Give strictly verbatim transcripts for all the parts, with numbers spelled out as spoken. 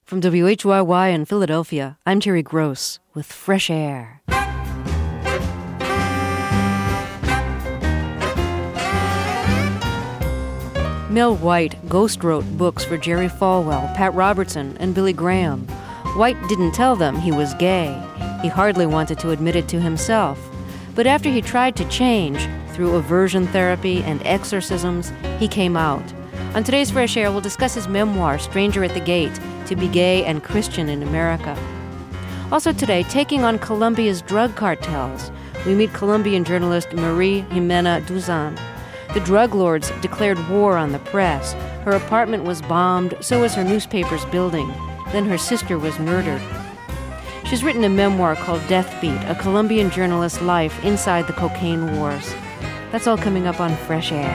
From W H Y Y in Philadelphia, I'm Terry Gross with Fresh Air. Mel White ghost-wrote books for Jerry Falwell, Pat Robertson, and Billy Graham. White didn't tell them he was gay. He hardly wanted to admit it to himself. But after he tried to change, through aversion therapy and exorcisms, he came out. On today's Fresh Air, we'll discuss his memoir, Stranger at the Gate, To Be Gay and Christian in America. Also today, taking on Colombia's drug cartels, we meet Colombian journalist Marie Jimena Duzan. The drug lords declared war on the press. Her apartment was bombed, so was her newspaper's building. Then her sister was murdered. She's written a memoir called Death Beat, a Colombian journalist's life inside the cocaine wars. That's all coming up on Fresh Air.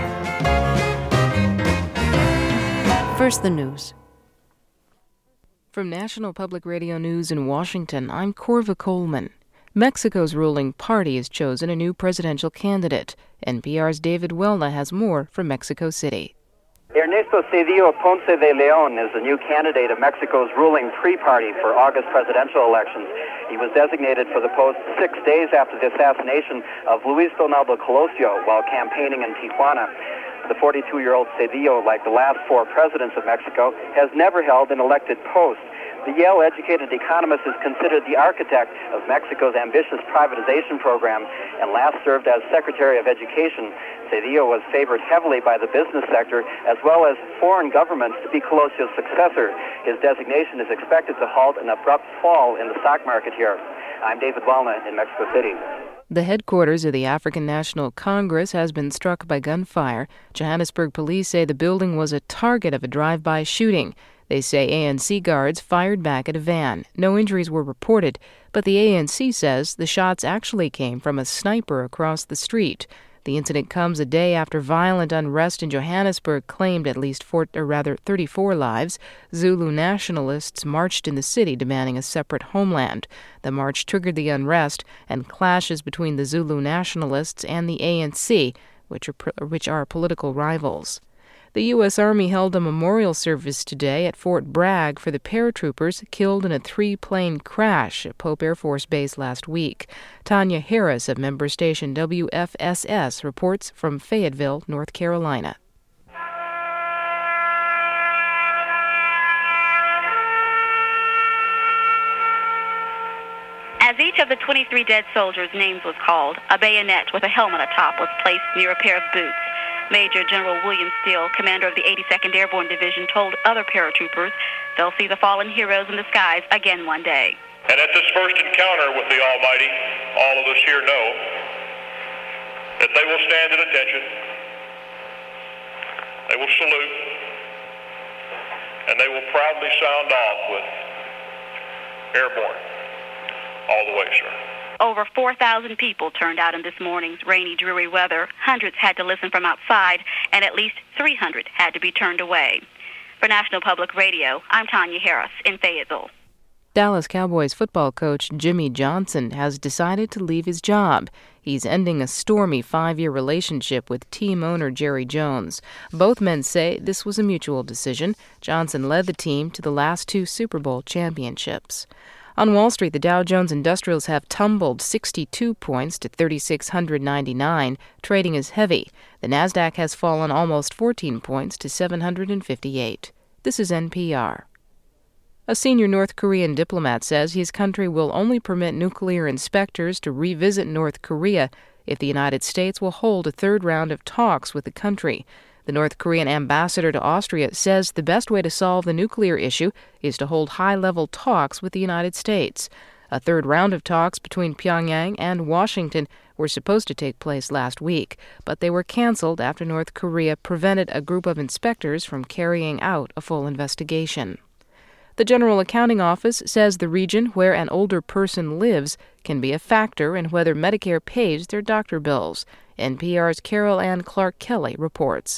First, the news. From National Public Radio News in Washington, I'm Corva Coleman. Mexico's ruling party has chosen a new presidential candidate. N P R's David Welna has more from Mexico City. Ernesto Cedillo Ponce de Leon is the new candidate of Mexico's ruling pre-party for August presidential elections. He was designated for the post six days after the assassination of Luis Donaldo Colosio while campaigning in Tijuana. The forty-two-year-old Cedillo, like the last four presidents of Mexico, has never held an elected post. The Yale-educated economist is considered the architect of Mexico's ambitious privatization program and last served as Secretary of Education. Cedillo was favored heavily by the business sector as well as foreign governments to be Colosio's successor. His designation is expected to halt an abrupt fall in the stock market here. I'm David Welna in Mexico City. The headquarters of the African National Congress has been struck by gunfire. Johannesburg police say the building was a target of a drive-by shooting. They say A N C guards fired back at a van. No injuries were reported, but the A N C says the shots actually came from a sniper across the street. The incident comes a day after violent unrest in Johannesburg claimed at least four, or rather thirty-four lives. Zulu nationalists marched in the city demanding a separate homeland. The march triggered the unrest and clashes between the Zulu nationalists and the A N C, which are, which are political rivals. The U S. Army held a memorial service today at Fort Bragg for the paratroopers killed in a three-plane crash at Pope Air Force Base last week. Tanya Harris of member station W F S S reports from Fayetteville, North Carolina. As each of the twenty-three dead soldiers' names was called, a bayonet with a helmet atop was placed near a pair of boots. Major General William Steele, commander of the eighty-second Airborne Division, told other paratroopers they'll see the fallen heroes in the skies again one day. And at this first encounter with the Almighty, all of us here know that they will stand at attention, they will salute, and they will proudly sound off with airborne all the way, sir. Over four thousand people turned out in this morning's rainy, dreary weather. Hundreds had to listen from outside, and at least three hundred had to be turned away. For National Public Radio, I'm Tanya Harris in Fayetteville. Dallas Cowboys football coach Jimmy Johnson has decided to leave his job. He's ending a stormy five-year relationship with team owner Jerry Jones. Both men say this was a mutual decision. Johnson led the team to the last two Super Bowl championships. On Wall Street, the Dow Jones Industrials have tumbled sixty-two points to three thousand six hundred ninety-nine. Trading is heavy. The Nasdaq has fallen almost fourteen points to seven hundred fifty-eight. This is N P R. A senior North Korean diplomat says his country will only permit nuclear inspectors to revisit North Korea if the United States will hold a third round of talks with the country. The North Korean ambassador to Austria says the best way to solve the nuclear issue is to hold high-level talks with the United States. A third round of talks between Pyongyang and Washington were supposed to take place last week, but they were canceled after North Korea prevented a group of inspectors from carrying out a full investigation. The General Accounting Office says the region where an older person lives can be a factor in whether Medicare pays their doctor bills. N P R's Carol Ann Clark Kelly reports.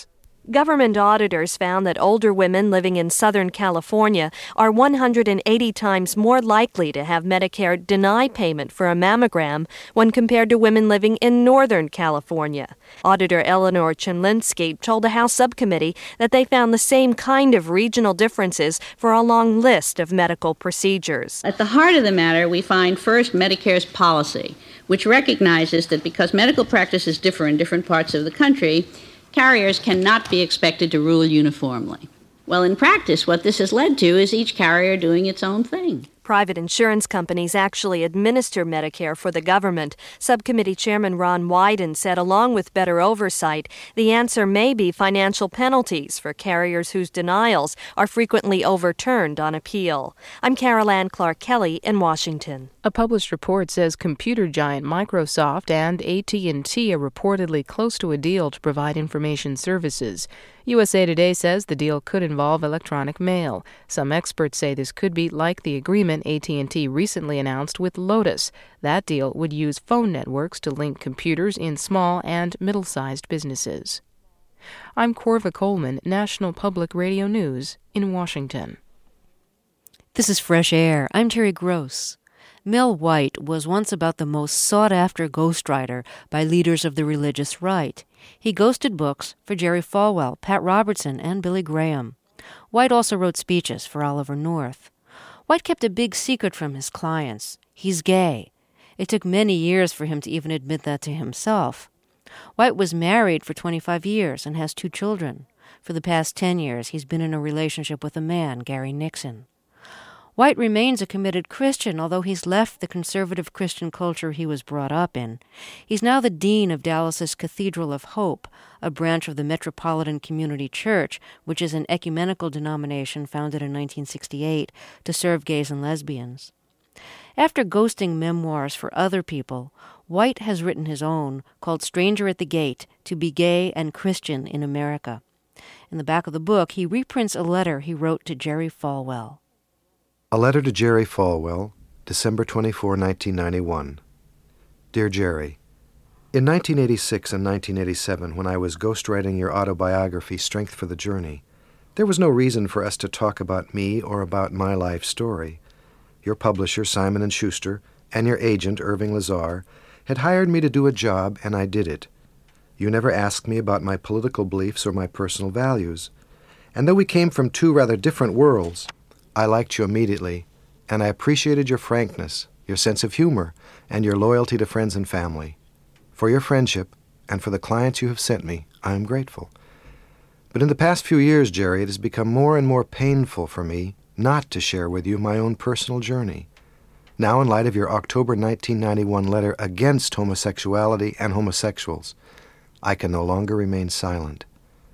Government auditors found that older women living in Southern California are one hundred eighty times more likely to have Medicare deny payment for a mammogram when compared to women living in Northern California. Auditor Eleanor Chinlinsky told a House subcommittee that they found the same kind of regional differences for a long list of medical procedures. At the heart of the matter, we find first Medicare's policy, which recognizes that because medical practices differ in different parts of the country, carriers cannot be expected to rule uniformly. Well, in practice, what this has led to is each carrier doing its own thing. Private insurance companies actually administer Medicare for the government. Subcommittee Chairman Ron Wyden said along with better oversight, the answer may be financial penalties for carriers whose denials are frequently overturned on appeal. I'm Carol Ann Clark Kelly in Washington. A published report says computer giant Microsoft and A T and T are reportedly close to a deal to provide information services. U S A Today says the deal could involve electronic mail. Some experts say this could be like the agreement A T and T recently announced with Lotus. That deal would use phone networks to link computers in small and middle-sized businesses. I'm Corva Coleman, National Public Radio News in Washington. This is Fresh Air. I'm Terry Gross. Mel White was once about the most sought-after ghostwriter by leaders of the religious right. He ghosted books for Jerry Falwell, Pat Robertson, and Billy Graham. White also wrote speeches for Oliver North. White kept a big secret from his clients. He's gay. It took many years for him to even admit that to himself. White was married for twenty-five years and has two children. For the past ten years, he's been in a relationship with a man, Gary Nixon. White remains a committed Christian, although he's left the conservative Christian culture he was brought up in. He's now the dean of Dallas's Cathedral of Hope, a branch of the Metropolitan Community Church, which is an ecumenical denomination founded in nineteen sixty-eight to serve gays and lesbians. After ghosting memoirs for other people, White has written his own, called Stranger at the Gate, To Be Gay and Christian in America. In the back of the book, he reprints a letter he wrote to Jerry Falwell. A letter to Jerry Falwell, December twenty-fourth, nineteen ninety-one. Dear Jerry, in nineteen eighty-six and nineteen eighty-seven, when I was ghostwriting your autobiography, Strength for the Journey, there was no reason for us to talk about me or about my life story. Your publisher, Simon and Schuster, and your agent, Irving Lazar, had hired me to do a job, and I did it. You never asked me about my political beliefs or my personal values. And though we came from two rather different worlds, I liked you immediately, and I appreciated your frankness, your sense of humor, and your loyalty to friends and family. For your friendship, and for the clients you have sent me, I am grateful. But in the past few years, Jerry, it has become more and more painful for me not to share with you my own personal journey. Now, in light of your October nineteen ninety-one letter against homosexuality and homosexuals, I can no longer remain silent.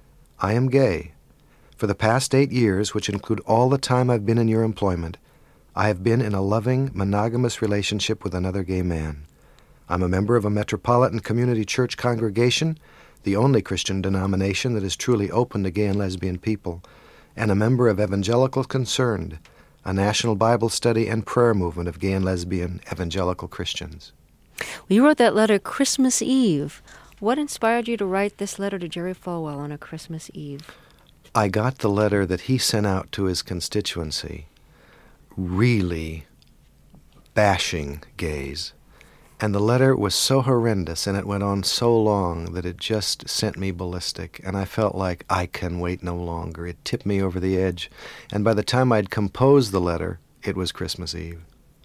I am gay. For the past eight years, which include all the time I've been in your employment, I have been in a loving, monogamous relationship with another gay man. I'm a member of a Metropolitan Community Church congregation, the only Christian denomination that is truly open to gay and lesbian people, and a member of Evangelical Concerned, a national Bible study and prayer movement of gay and lesbian evangelical Christians. Well, you wrote that letter Christmas Eve. What inspired you to write this letter to Jerry Falwell on a Christmas Eve? I got the letter that he sent out to his constituency, really bashing gays. And the letter was so horrendous, and it went on so long, that it just sent me ballistic. And I felt like I can wait no longer. It tipped me over the edge. And by the time I'd composed the letter, it was Christmas Eve.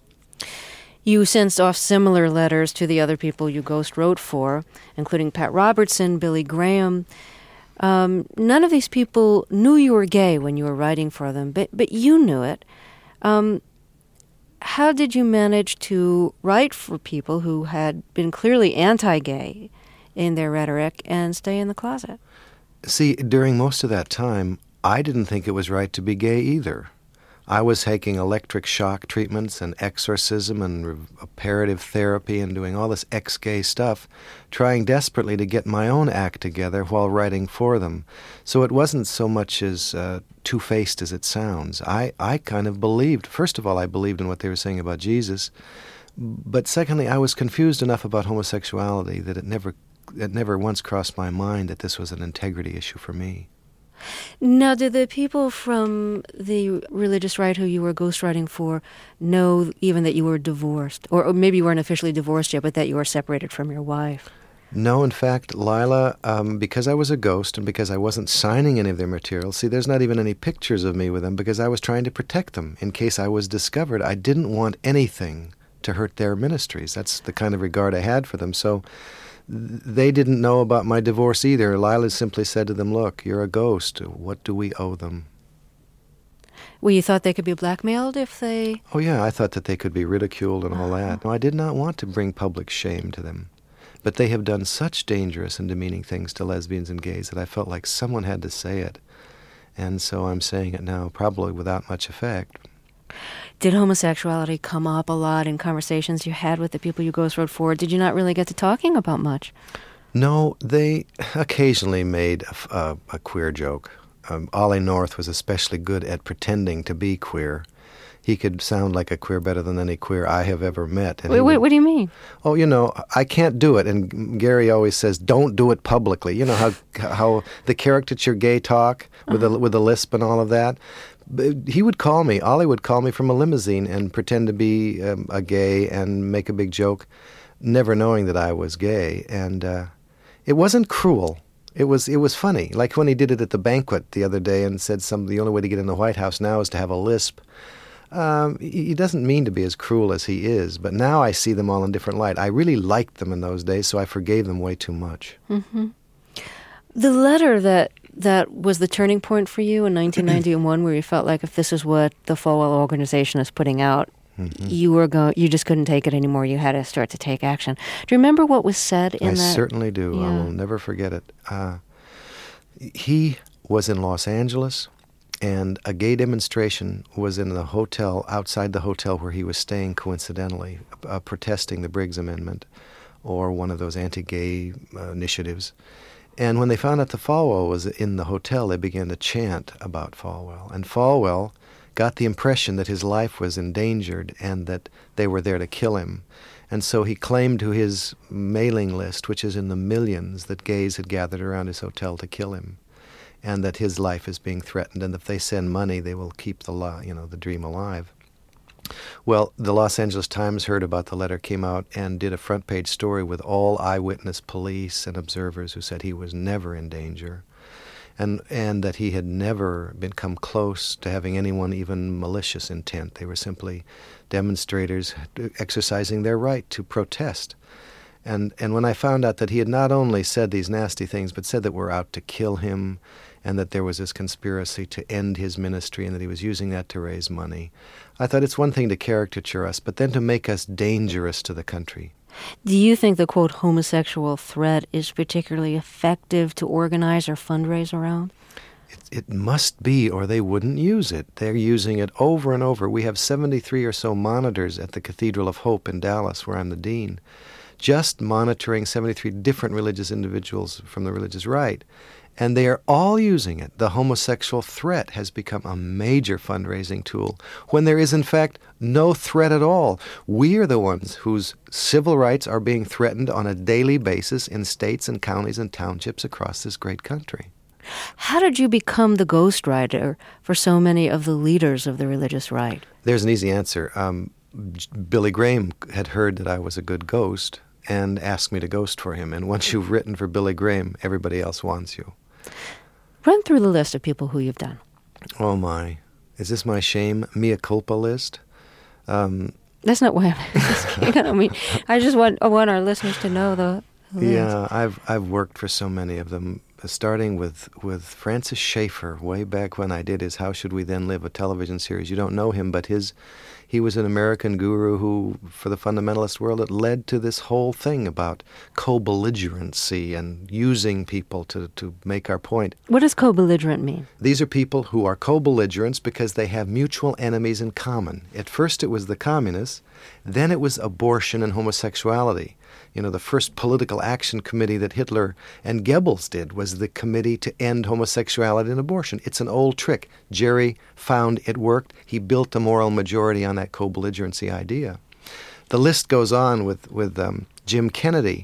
You sent off similar letters to the other people you ghost wrote for, including Pat Robertson, Billy Graham. Um, none of these people knew you were gay when you were writing for them, but but you knew it. Um, how did you manage to write for people who had been clearly anti-gay in their rhetoric and stay in the closet? See, during most of that time, I didn't think it was right to be gay either. I was taking electric shock treatments and exorcism and reparative therapy and doing all this ex-gay stuff, trying desperately to get my own act together while writing for them. So it wasn't so much as uh, two-faced as it sounds. I, I kind of believed, first of all, I believed in what they were saying about Jesus, but secondly, I was confused enough about homosexuality that it never, it never once crossed my mind that this was an integrity issue for me. Now, did the people from the religious right who you were ghostwriting for know even that you were divorced? Or, or maybe you weren't officially divorced yet, but that you were separated from your wife? No, in fact, Lila, um, because I was a ghost and because I wasn't signing any of their material, see, there's not even any pictures of me with them because I was trying to protect them in case I was discovered. I didn't want anything to hurt their ministries. That's the kind of regard I had for them. So th- they didn't know about my divorce either. Lila simply said to them, look, you're a ghost. What do we owe them? Well, you thought they could be blackmailed if they... Oh, yeah, I thought that they could be ridiculed and all that. No, I did not want to bring public shame to them. But they have done such dangerous and demeaning things to lesbians and gays that I felt like someone had to say it. And so I'm saying it now, probably without much effect. Did homosexuality come up a lot in conversations you had with the people you ghostwrote for? Did you not really get to talking about much? No, they occasionally made a, a, a queer joke. Um, Ollie North was especially good at pretending to be queer. He could sound like a queer better than any queer I have ever met. And wait, wait, would, what do you mean? Oh, you know, I can't do it. And Gary always says, don't do it publicly. You know how how the caricature gay talk with uh-huh. the with the lisp and all of that? He would call me, Ollie would call me from a limousine and pretend to be um, a gay and make a big joke, never knowing that I was gay. And uh, it wasn't cruel. It was it was funny. Like when he did it at the banquet the other day and said some the only way to get in the White House now is to have a lisp. Um, he doesn't mean to be as cruel as he is, but now I see them all in different light. I really liked them in those days, so I forgave them way too much. Mm-hmm. The letter that that was the turning point for you in nineteen ninety-one, where you felt like if this is what the Falwell organization is putting out, mm-hmm. you were go- you just couldn't take it anymore. You had to start to take action. Do you remember what was said in I that? I certainly do. Yeah. I will never forget it. Uh, he was in Los Angeles. And a gay demonstration was in the hotel, outside the hotel where he was staying coincidentally, uh, protesting the Briggs Amendment or one of those anti-gay uh, initiatives. And when they found out the Falwell was in the hotel, they began to chant about Falwell. And Falwell got the impression that his life was endangered and that they were there to kill him. And so he claimed to his mailing list, which is in the millions, that gays had gathered around his hotel to kill him, and that his life is being threatened, and if they send money, they will keep the li- you know the dream alive. Well, the Los Angeles Times heard about the letter, came out, and did a front-page story with all eyewitness police and observers who said he was never in danger, and and that he had never been come close to having anyone even malicious intent. They were simply demonstrators exercising their right to protest. And and when I found out that he had not only said these nasty things, but said that we're out to kill him, and that there was this conspiracy to end his ministry, and that he was using that to raise money, I thought it's one thing to caricature us, but then to make us dangerous to the country. Do you think the, quote, homosexual threat is particularly effective to organize or fundraise around? It, it must be, or they wouldn't use it. They're using it over and over. We have seventy-three or so monitors at the Cathedral of Hope in Dallas, where I'm the dean, just monitoring seventy-three different religious individuals from the religious right. And they are all using it. The homosexual threat has become a major fundraising tool, when there is, in fact, no threat at all. We are the ones whose civil rights are being threatened on a daily basis in states and counties and townships across this great country. How did you become the ghostwriter for so many of the leaders of the religious right? There's an easy answer. Um, Billy Graham had heard that I was a good ghost and asked me to ghost for him. And once you've written for Billy Graham, everybody else wants you. Run through the list of people who you've done. Oh, my. Is this my shame? Mea culpa list? Um, That's not why I'm asking. I mean, I just want, I want our listeners to know the, the Yeah, list. I've I've worked for so many of them, starting with, with Francis Schaeffer, way back when I did his How Should We Then Live, a television series. You don't know him, but his he was an American guru who, for the fundamentalist world, it led to this whole thing about co-belligerency and using people to, to make our point. What does co-belligerent mean? These are people who are co-belligerents because they have mutual enemies in common. At first it was the communists, then it was abortion and homosexuality. You know, the first political action committee that Hitler and Goebbels did was the Committee to End Homosexuality and Abortion. It's an old trick. Jerry found it worked. He built a moral majority on that co-belligerency idea. The list goes on with, with um, Jim Kennedy.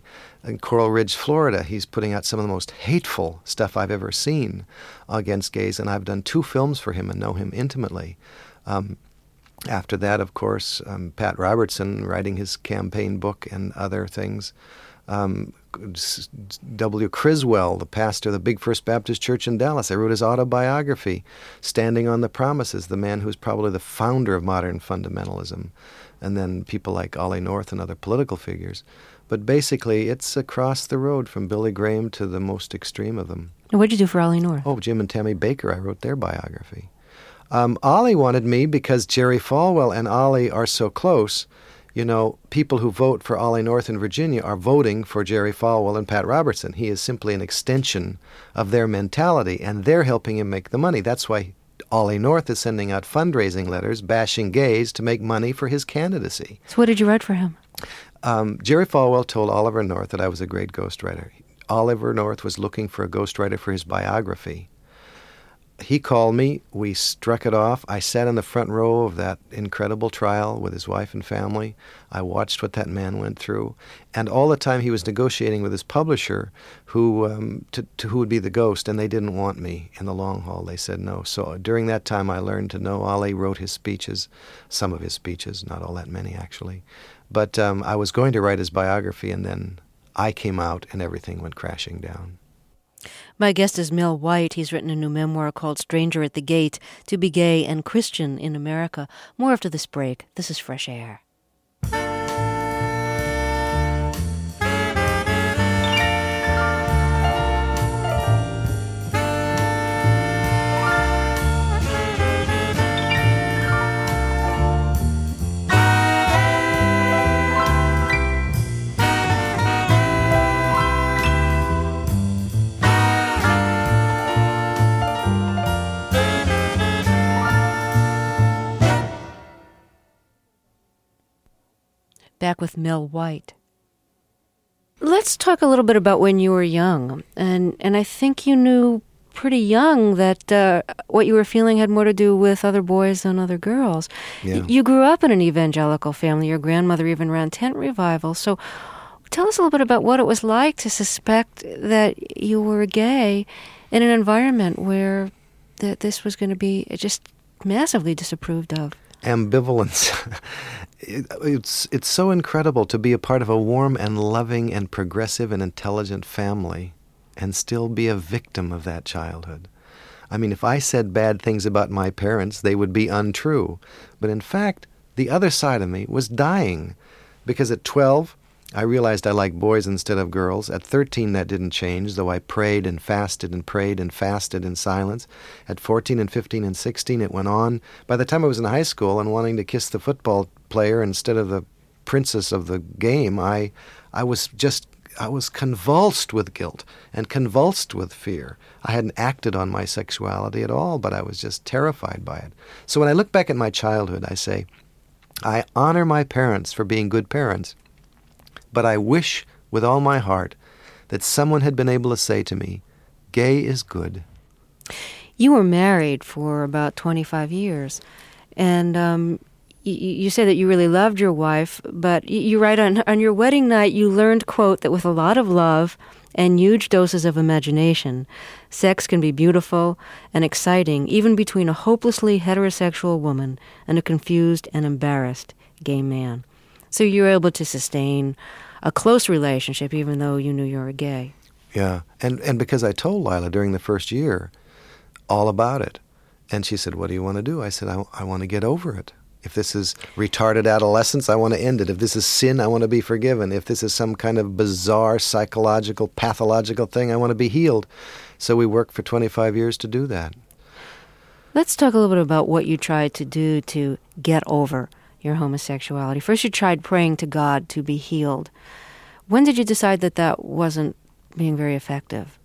in Coral Ridge, Florida. He's putting out some of the most hateful stuff I've ever seen against gays, and I've done two films for him and know him intimately. Um, after that, of course, um, Pat Robertson writing his campaign book and other things. Um, W. Criswell, the pastor of the Big First Baptist Church in Dallas. I wrote his autobiography, Standing on the Promises, the man who's probably the founder of modern fundamentalism. And then people like Ollie North and other political figures. But basically, it's across the road from Billy Graham to the most extreme of them. And what did you do for Ollie North? Oh, Jim and Tammy Baker, I wrote their biography. Um, Ollie wanted me because Jerry Falwell and Ollie are so close. You know, people who vote for Ollie North in Virginia are voting for Jerry Falwell and Pat Robertson. He is simply an extension of their mentality, and they're helping him make the money. That's why Ollie North is sending out fundraising letters bashing gays to make money for his candidacy. So what did you write for him? Um, Jerry Falwell told Oliver North that I was a great ghostwriter. Oliver North was looking for a ghostwriter for his biography. He called me. We struck it off. I sat in the front row of that incredible trial with his wife and family. I watched what that man went through. And all the time he was negotiating with his publisher who um, to, to who would be the ghost, and they didn't want me in the long haul. They said no. So during that time I learned to know Ollie, wrote his speeches, some of his speeches, not all that many actually. But um, I was going to write his biography, and then I came out and everything went crashing down. My guest is Mel White. He's written a new memoir called Stranger at the Gate, To Be Gay and Christian in America. More after this break. This is Fresh Air. Back with Mel White. Let's talk a little bit about when you were young. And and I think you knew pretty young that uh, what you were feeling had more to do with other boys than other girls. Yeah. Y- you grew up in an evangelical family. Your grandmother even ran tent revivals. So tell us a little bit about what it was like to suspect that you were gay in an environment where that this was going to be just massively disapproved of. Ambivalence. it, it's it's so incredible to be a part of a warm and loving and progressive and intelligent family and still be a victim of that childhood. I mean, if I said bad things about my parents, they would be untrue. But in fact, the other side of me was dying, because at twelve, I realized I liked boys instead of girls. At thirteen, that didn't change, though I prayed and fasted and prayed and fasted in silence. At fourteen and fifteen and sixteen, it went on. By the time I was in high school and wanting to kiss the football player instead of the princess of the game, I, I was just, I was convulsed with guilt and convulsed with fear. I hadn't acted on my sexuality at all, but I was just terrified by it. So when I look back at my childhood, I say, I honor my parents for being good parents. But I wish with all my heart that someone had been able to say to me, gay is good. You were married for about twenty-five years, and um, y- you say that you really loved your wife, but y- you write on, on your wedding night you learned, quote, that with a lot of love and huge doses of imagination, sex can be beautiful and exciting even between a hopelessly heterosexual woman and a confused and embarrassed gay man. So you were able to sustain a close relationship even though you knew you were gay. Yeah, and, and because I told Lila during the first year all about it. And she said, what do you want to do? I said, I, I want to get over it. If this is retarded adolescence, I want to end it. If this is sin, I want to be forgiven. If this is some kind of bizarre psychological, pathological thing, I want to be healed. So we worked for twenty-five years to do that. Let's talk a little bit about what you tried to do to get over your homosexuality. First, you tried praying to God to be healed. When did you decide that that wasn't being very effective?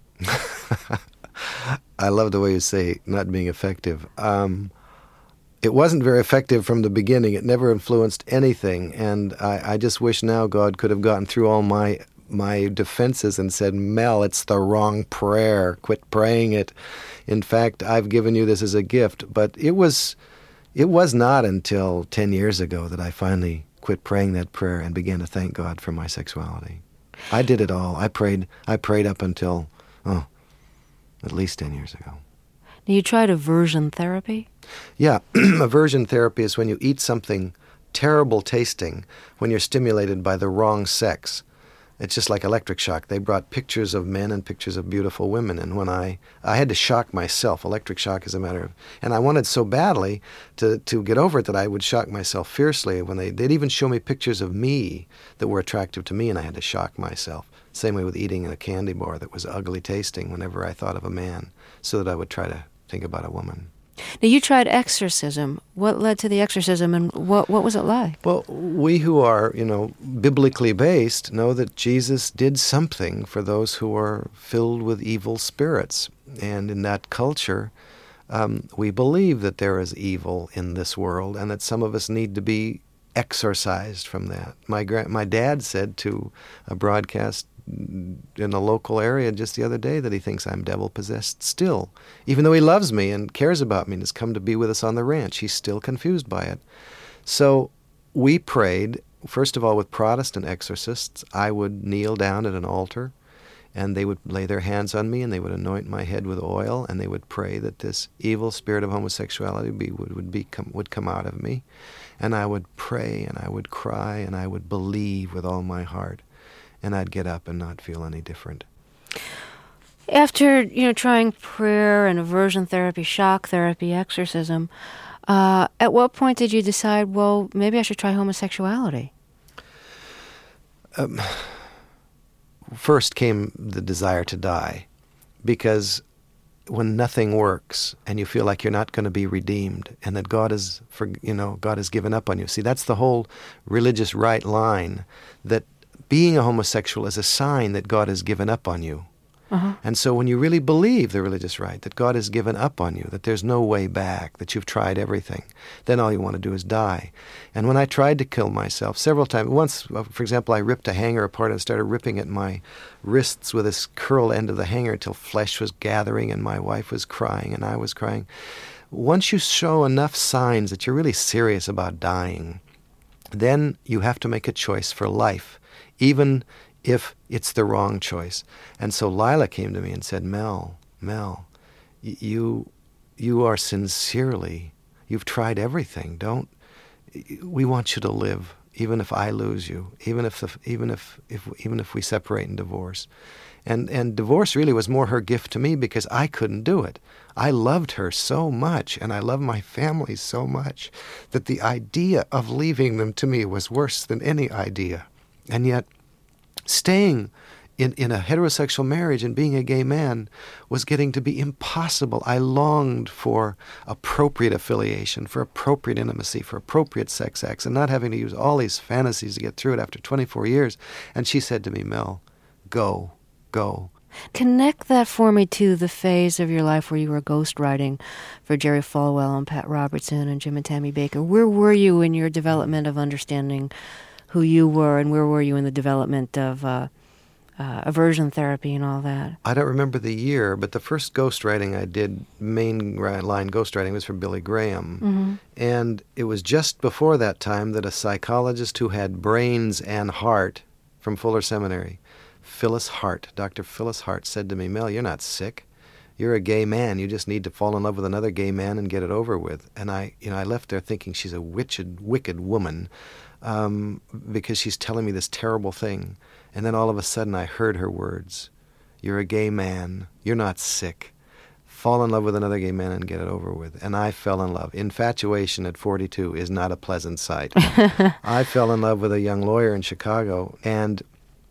I love the way you say not being effective. Um, it wasn't very effective from the beginning. It never influenced anything. And I, I just wish now God could have gotten through all my my defenses and said, Mel, it's the wrong prayer. Quit praying it. In fact, I've given you this as a gift. But it was... It was not until ten years ago that I finally quit praying that prayer and began to thank God for my sexuality. I did it all. I prayed. I prayed up until, oh, at least ten years ago. Now, you tried aversion therapy? Yeah. Aversion therapy is when you eat something terrible tasting when you're stimulated by the wrong sex. It's just like electric shock. They brought pictures of men and pictures of beautiful women, and when I, I had to shock myself. Electric shock is a matter of, and I wanted so badly to, to get over it that I would shock myself fiercely. When they, they'd even show me pictures of me that were attractive to me, and I had to shock myself. Same way with eating a candy bar that was ugly tasting whenever I thought of a man, so that I would try to think about a woman. Now, you tried exorcism. What led to the exorcism, and what what was it like? Well, we who are, you know, biblically based know that Jesus did something for those who are filled with evil spirits. And in that culture, um, we believe that there is evil in this world and that some of us need to be exorcised from that. My gra- my dad said to a broadcast in a local area just the other day that he thinks I'm devil-possessed still. Even though he loves me and cares about me and has come to be with us on the ranch, he's still confused by it. So we prayed, first of all, with Protestant exorcists. I would kneel down at an altar, and they would lay their hands on me, and they would anoint my head with oil, and they would pray that this evil spirit of homosexuality be, would, would, be, come, would come out of me. And I would pray, and I would cry, and I would believe with all my heart. And I'd get up and not feel any different. After, you know, trying prayer and aversion therapy, shock therapy, exorcism, uh, at what point did you decide, well, maybe I should try homosexuality? Um, first came the desire to die, because when nothing works and you feel like you're not going to be redeemed and that God is, for, you know, God has given up on you. See, that's the whole religious right line, that being a homosexual is a sign that God has given up on you. Uh-huh. And so when you really believe the religious right, that God has given up on you, that there's no way back, that you've tried everything, then all you want to do is die. And when I tried to kill myself several times, once, for example, I ripped a hanger apart and started ripping at my wrists with this curled end of the hanger until flesh was gathering and my wife was crying and I was crying. Once you show enough signs that you're really serious about dying, then you have to make a choice for life, even if it's the wrong choice. And so Lila came to me and said, Mel, Mel, you you are sincerely, you've tried everything. Don't, we want you to live, even if I lose you, even if the, even if, if even if we separate and divorce. And and divorce really was more her gift to me because I couldn't do it. I loved her so much, and I love my family so much, that the idea of leaving them to me was worse than any idea. And yet, staying in, in a heterosexual marriage and being a gay man was getting to be impossible. I longed for appropriate affiliation, for appropriate intimacy, for appropriate sex acts, and not having to use all these fantasies to get through it after twenty-four years. And she said to me, Mel, go, go. Connect that for me to the phase of your life where you were ghostwriting for Jerry Falwell and Pat Robertson and Jim and Tammy Baker. Where were you in your development of understanding who you were, and where were you in the development of uh, uh, aversion therapy and all that? I don't remember the year, but the first ghostwriting I did, mainline ghostwriting, was for Billy Graham. Mm-hmm. And it was just before that time that a psychologist who had brains and heart from Fuller Seminary, Phyllis Hart, Doctor Phyllis Hart, said to me, Mel, you're not sick. You're a gay man. You just need to fall in love with another gay man and get it over with. And I, you know, I left there thinking she's a wicked, wicked woman. Um, because she's telling me this terrible thing. And then all of a sudden I heard her words. You're a gay man. You're not sick. Fall in love with another gay man and get it over with. And I fell in love. Infatuation at forty-two is not a pleasant sight. I fell in love with a young lawyer in Chicago. And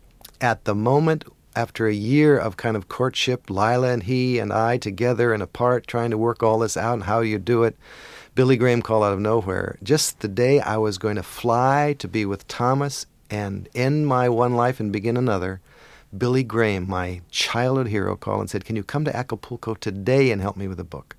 at the moment, after a year of kind of courtship, Lila and he and I together and apart trying to work all this out and how you do it, Billy Graham called out of nowhere. Just the day I was going to fly to be with Thomas and end my one life and begin another, Billy Graham, my childhood hero, called and said, can you come to Acapulco today and help me with a book?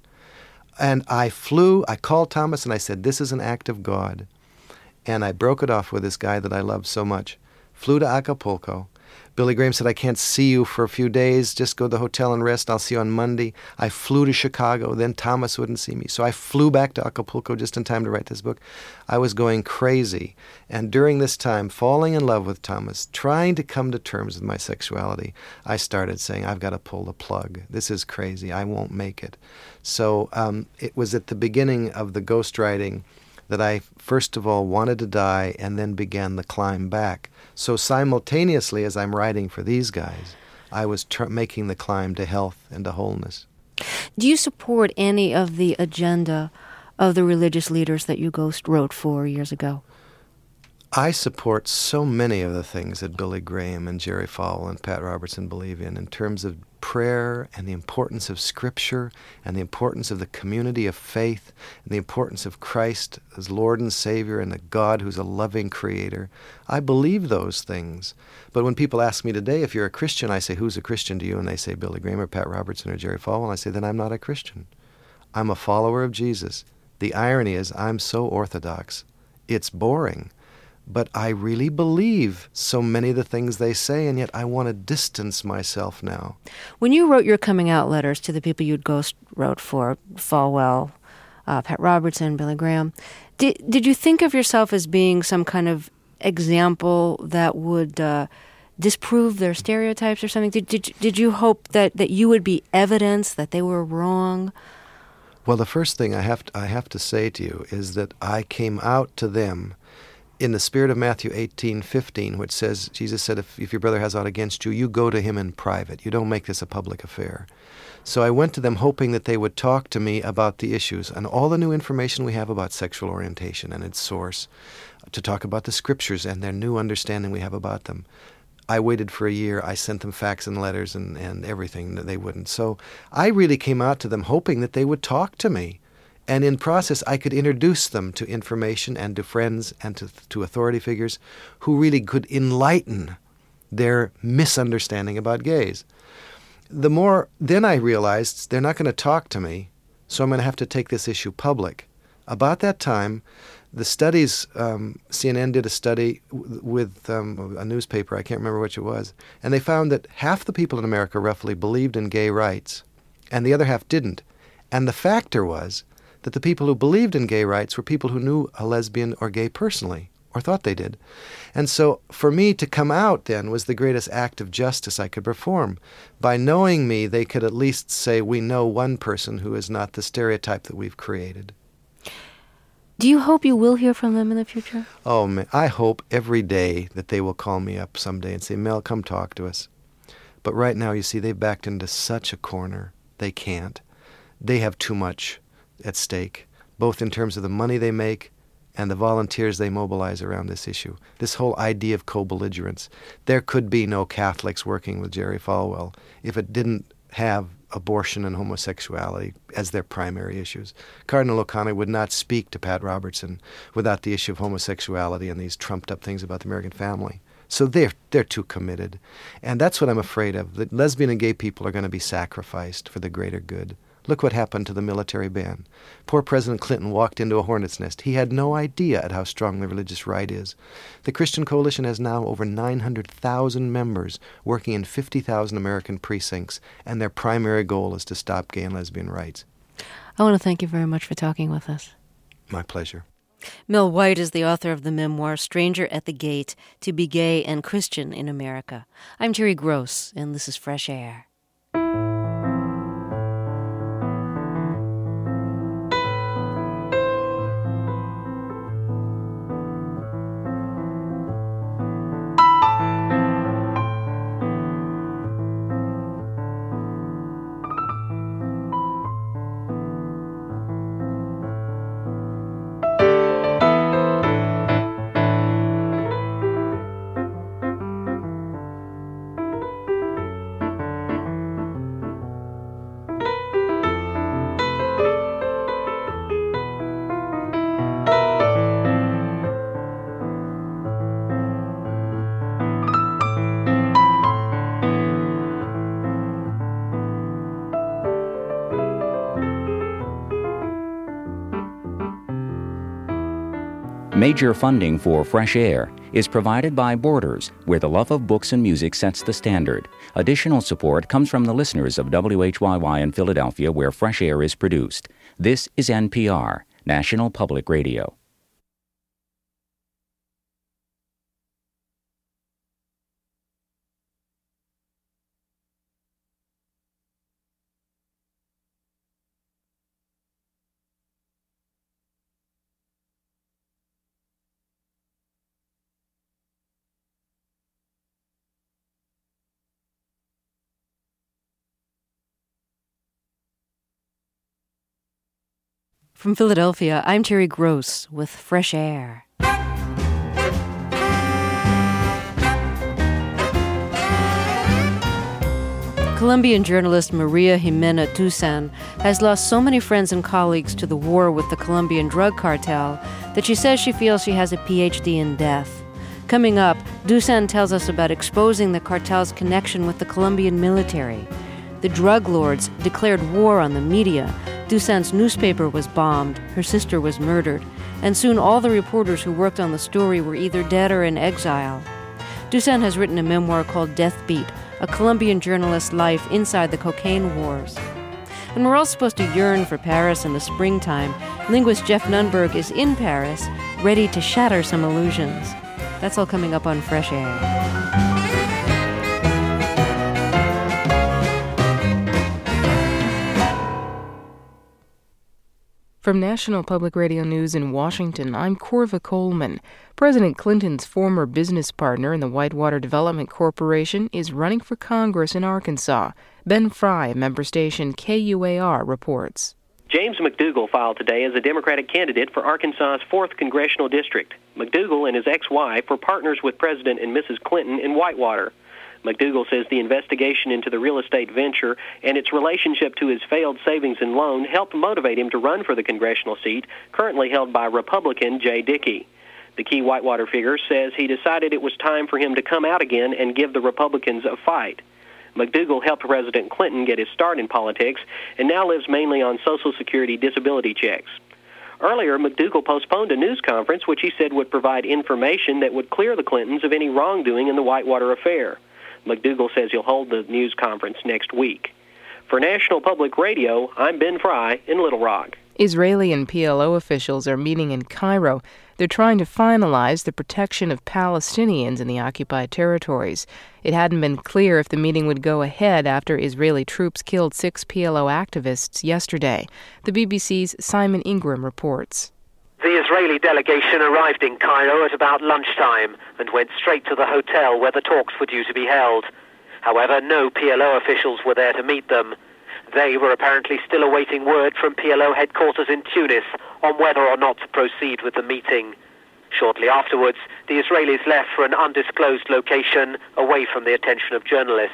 And I flew, I called Thomas and I said, this is an act of God. And I broke it off with this guy that I loved so much. Flew to Acapulco. Billy Graham said, I can't see you for a few days. Just go to the hotel and rest. I'll see you on Monday. I flew to Chicago. Then Thomas wouldn't see me. So I flew back to Acapulco just in time to write this book. I was going crazy. And during this time, falling in love with Thomas, trying to come to terms with my sexuality, I started saying, I've got to pull the plug. This is crazy. I won't make it. So um, it was at the beginning of the ghostwriting that I, first of all, wanted to die and then began the climb back. So simultaneously as I'm writing for these guys, I was tr- making the climb to health and to wholeness. Do you support any of the agenda of the religious leaders that you ghost wrote for years ago? I support so many of the things that Billy Graham and Jerry Falwell and Pat Robertson believe in, in terms of prayer and the importance of Scripture and the importance of the community of faith and the importance of Christ as Lord and Savior and the God who's a loving Creator. I believe those things. But when people ask me today, if you're a Christian, I say, who's a Christian to you? And they say Billy Graham or Pat Robertson or Jerry Falwell. And I say, then I'm not a Christian. I'm a follower of Jesus. The irony is I'm so orthodox. It's boring. But I really believe so many of the things they say, and yet I want to distance myself now. When you wrote your coming out letters to the people you'd ghost wrote for, Falwell, uh, Pat Robertson, Billy Graham, did, did you think of yourself as being some kind of example that would uh, disprove their stereotypes or something? Did, did, did you hope that, that you would be evidence that they were wrong? Well, the first thing I have to, I have to say to you is that I came out to them in the spirit of Matthew eighteen fifteen, which says, Jesus said, if, if your brother has aught against you, you go to him in private. You don't make this a public affair. So I went to them hoping that they would talk to me about the issues and all the new information we have about sexual orientation and its source, to talk about the Scriptures and their new understanding we have about them. I waited for a year. I sent them fax and letters and, and everything that they wouldn't. So I really came out to them hoping that they would talk to me. And in process, I could introduce them to information and to friends and to, to authority figures who really could enlighten their misunderstanding about gays. The more, then I realized they're not going to talk to me, so I'm going to have to take this issue public. About that time, the studies, um, C N N did a study w- with um, a newspaper, I can't remember which it was, and they found that half the people in America roughly believed in gay rights, and the other half didn't. And the factor was that the people who believed in gay rights were people who knew a lesbian or gay personally, or thought they did. And so for me to come out then was the greatest act of justice I could perform. By knowing me, they could at least say, we know one person who is not the stereotype that we've created. Do you hope you will hear from them in the future? Oh, man, I hope every day that they will call me up someday and say, Mel, come talk to us. But right now, you see, they've backed into such a corner. They can't. They have too much at stake, both in terms of the money they make and the volunteers they mobilize around this issue. This whole idea of co-belligerence. There could be no Catholics working with Jerry Falwell if it didn't have abortion and homosexuality as their primary issues. Cardinal O'Connor would not speak to Pat Robertson without the issue of homosexuality and these trumped-up things about the American family. So they're, they're too committed. And that's what I'm afraid of, that lesbian and gay people are going to be sacrificed for the greater good. Look what happened to the military ban. Poor President Clinton walked into a hornet's nest. He had no idea at how strong the religious right is. The Christian Coalition has now over nine hundred thousand members working in fifty thousand American precincts, and their primary goal is to stop gay and lesbian rights. I want to thank you very much for talking with us. My pleasure. Mel White is the author of the memoir, Stranger at the Gate, To Be Gay and Christian in America. I'm Terry Gross, and this is Fresh Air. Major funding for Fresh Air is provided by Borders, where the love of books and music sets the standard. Additional support comes from the listeners of W H Y Y in Philadelphia, where Fresh Air is produced. This is N P R, National Public Radio. From Philadelphia, I'm Terry Gross with Fresh Air. Colombian journalist Maria Jimena Toussaint has lost so many friends and colleagues to the war with the Colombian drug cartel that she says she feels she has a P H D in death. Coming up, Toussaint tells us about exposing the cartel's connection with the Colombian military. The drug lords declared war on the media. Toussaint's newspaper was bombed, her sister was murdered, and soon all the reporters who worked on the story were either dead or in exile. Toussaint has written a memoir called Death Beat, a Colombian journalist's life inside the cocaine wars. And we're all supposed to yearn for Paris in the springtime. Linguist Jeff Nunberg is in Paris, ready to shatter some illusions. That's all coming up on Fresh Air. From National Public Radio News in Washington, I'm Corva Coleman. President Clinton's former business partner in the Whitewater Development Corporation is running for Congress in Arkansas. Ben Fry, member station K U A R, reports. James McDougal filed today as a Democratic candidate for Arkansas's fourth Congressional District. McDougal and his ex-wife were partners with President and Missus Clinton in Whitewater. McDougal says the investigation into the real estate venture and its relationship to his failed savings and loan helped motivate him to run for the congressional seat currently held by Republican Jay Dickey. The key Whitewater figure says he decided it was time for him to come out again and give the Republicans a fight. McDougal helped President Clinton get his start in politics and now lives mainly on Social Security disability checks. Earlier, McDougal postponed a news conference which he said would provide information that would clear the Clintons of any wrongdoing in the Whitewater affair. McDougal says he'll hold the news conference next week. For National Public Radio, I'm Ben Fry in Little Rock. Israeli and P L O officials are meeting in Cairo. They're trying to finalize the protection of Palestinians in the occupied territories. It hadn't been clear if the meeting would go ahead after Israeli troops killed six P L O activists yesterday. The B B C's Simon Ingram reports. The Israeli delegation arrived in Cairo at about lunchtime and went straight to the hotel where the talks were due to be held. However, no P L O officials were there to meet them. They were apparently still awaiting word from P L O headquarters in Tunis on whether or not to proceed with the meeting. Shortly afterwards, the Israelis left for an undisclosed location away from the attention of journalists.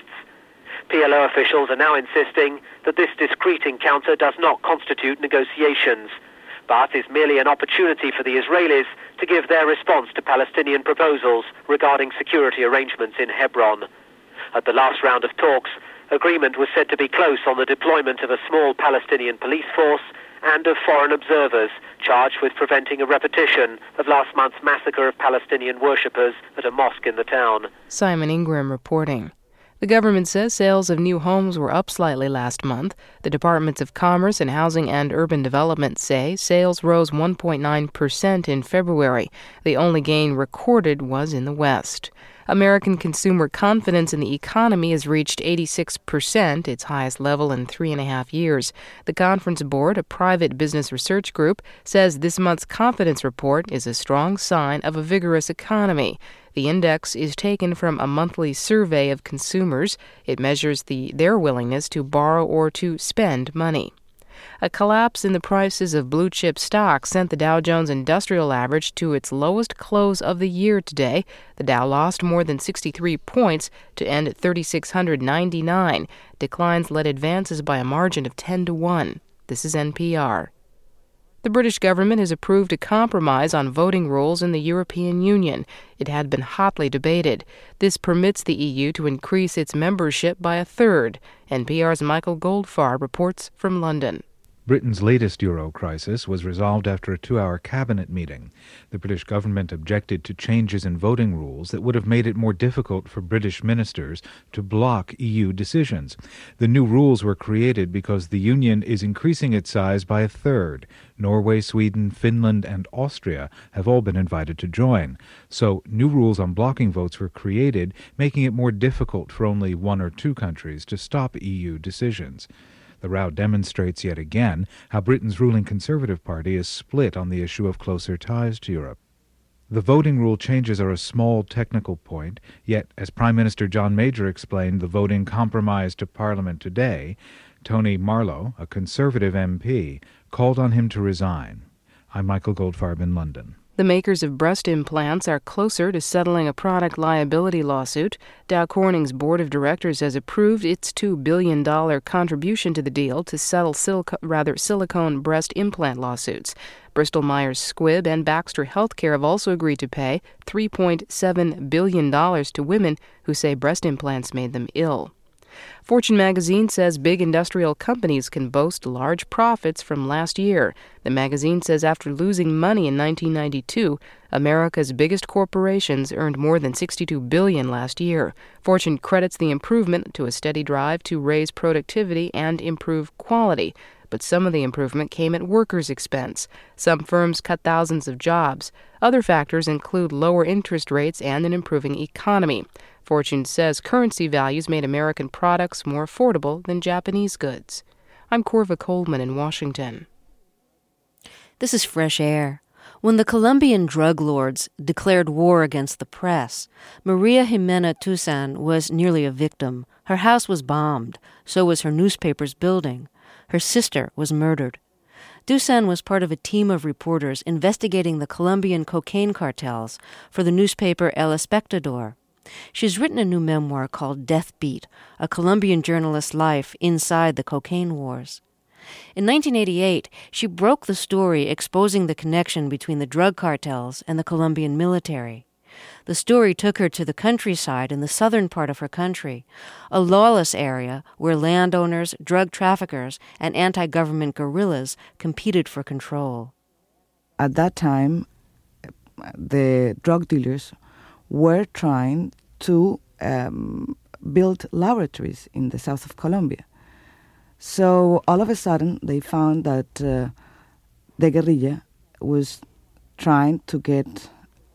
P L O officials are now insisting that this discreet encounter does not constitute negotiations, but is merely an opportunity for the Israelis to give their response to Palestinian proposals regarding security arrangements in Hebron. At the last round of talks, agreement was said to be close on the deployment of a small Palestinian police force and of foreign observers charged with preventing a repetition of last month's massacre of Palestinian worshippers at a mosque in the town. Simon Ingram reporting. The government says sales of new homes were up slightly last month. The Departments of Commerce and Housing and Urban Development say sales rose one point nine percent in February. The only gain recorded was in the West. American consumer confidence in the economy has reached eighty-six percent, its highest level in three and a half years. The Conference Board, a private business research group, says this month's confidence report is a strong sign of a vigorous economy. The index is taken from a monthly survey of consumers. It measures the, their willingness to borrow or to spend money. A collapse in the prices of blue-chip stocks sent the Dow Jones Industrial Average to its lowest close of the year today. The Dow lost more than sixty-three points to end at three thousand six hundred ninety-nine. Declines led advances by a margin of ten to one. This is N P R. The British government has approved a compromise on voting rules in the European Union. It had been hotly debated. This permits the E U to increase its membership by a third. N P R's Michael Goldfarb reports from London. Britain's latest euro crisis was resolved after a two-hour cabinet meeting. The British government objected to changes in voting rules that would have made it more difficult for British ministers to block E U decisions. The new rules were created because the Union is increasing its size by a third. Norway, Sweden, Finland, and Austria have all been invited to join. So new rules on blocking votes were created, making it more difficult for only one or two countries to stop E U decisions. The row demonstrates yet again how Britain's ruling Conservative Party is split on the issue of closer ties to Europe. The voting rule changes are a small technical point, yet, as Prime Minister John Major explained the voting compromise to Parliament today, Tony Marlowe, a Conservative M P, called on him to resign. I'm Michael Goldfarb in London. The makers of breast implants are closer to settling a product liability lawsuit. Dow Corning's board of directors has approved its two billion dollars contribution to the deal to settle silico- rather silicone breast implant lawsuits. Bristol-Myers Squibb and Baxter Healthcare have also agreed to pay three point seven billion dollars to women who say breast implants made them ill. Fortune magazine says big industrial companies can boast large profits from last year. The magazine says after losing money in nineteen ninety-two, America's biggest corporations earned more than sixty-two billion dollars last year. Fortune credits the improvement to a steady drive to raise productivity and improve quality. But some of the improvement came at workers' expense. Some firms cut thousands of jobs. Other factors include lower interest rates and an improving economy. Fortune says currency values made American products more affordable than Japanese goods. I'm Corva Coleman in Washington. This is Fresh Air. When the Colombian drug lords declared war against the press, Maria Jimena Toussaint was nearly a victim. Her house was bombed. So was her newspaper's building. Her sister was murdered. Toussaint was part of a team of reporters investigating the Colombian cocaine cartels for the newspaper El Espectador. She's written a new memoir called Death Beat, a Colombian journalist's life inside the cocaine wars. In nineteen eighty-eight, she broke the story exposing the connection between the drug cartels and the Colombian military. The story took her to the countryside in the southern part of her country, a lawless area where landowners, drug traffickers, and anti-government guerrillas competed for control. At that time, the drug dealers were trying to um, build laboratories in the south of Colombia. So all of a sudden, they found that uh, the guerrilla was trying to get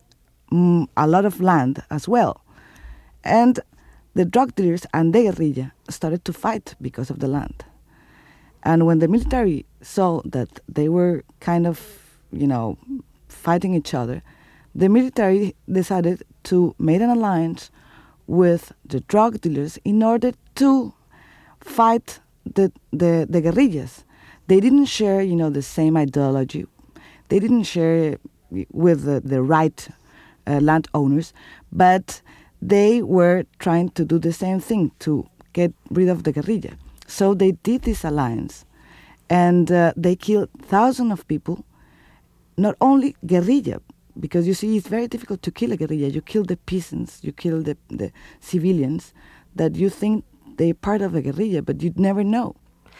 mm, a lot of land as well. And the drug dealers and the guerrilla started to fight because of the land. And when the military saw that they were kind of, you know, fighting each other, the military decided to make an alliance with the drug dealers in order to fight the, the, the guerrillas. They didn't share, you know, the same ideology. They didn't share with the, the right uh, landowners, but they were trying to do the same thing, to get rid of the guerrilla. So they did this alliance, and uh, they killed thousands of people, not only guerrilla, because you see, it's very difficult to kill a guerrilla. You kill the peasants, you kill the, the civilians that you think they're part of a guerrilla, but you'd never know.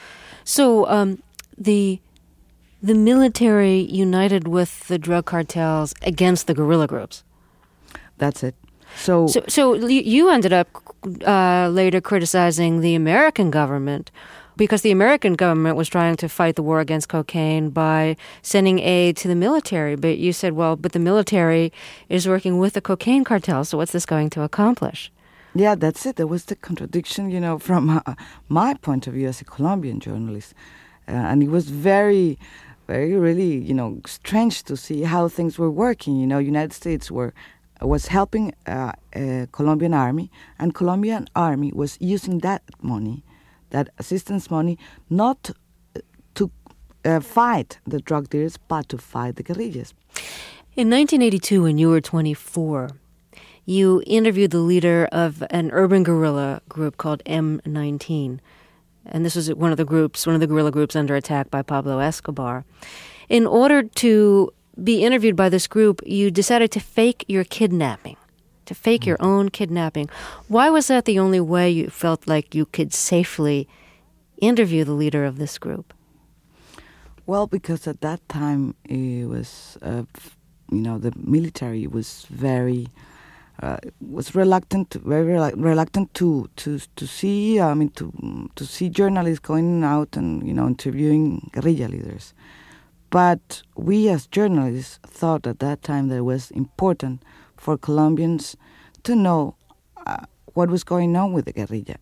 So um, the the military united with the drug cartels against the guerrilla groups. That's it. So, so, so you ended up uh, later criticizing the American government, because the American government was trying to fight the war against cocaine by sending aid to the military. But you said, well, but the military is working with the cocaine cartel, so what's this going to accomplish? Yeah, that's it. There was the contradiction, you know, from uh, my point of view as a Colombian journalist. Uh, and it was very, very, really, you know, strange to see how things were working. You know, United States were was helping uh, a Colombian army, and Colombian army was using that money, that assistance money, not to uh, fight the drug dealers, but to fight the guerrillas. In nineteen eighty-two, when you were twenty-four, you interviewed the leader of an urban guerrilla group called M nineteen. And this was one of the groups, one of the guerrilla groups under attack by Pablo Escobar. In order to be interviewed by this group, you decided to fake your kidnapping, to fake mm-hmm. your own kidnapping. Why was that the only way you felt like you could safely interview the leader of this group? Well, because at that time it was, uh, you know, the military was very uh, was reluctant, very relu- reluctant to to to see. I mean, to to see journalists going out and you know interviewing guerrilla leaders. But we as journalists thought at that time that it was important for Colombians to know uh, what was going on with the guerrilla.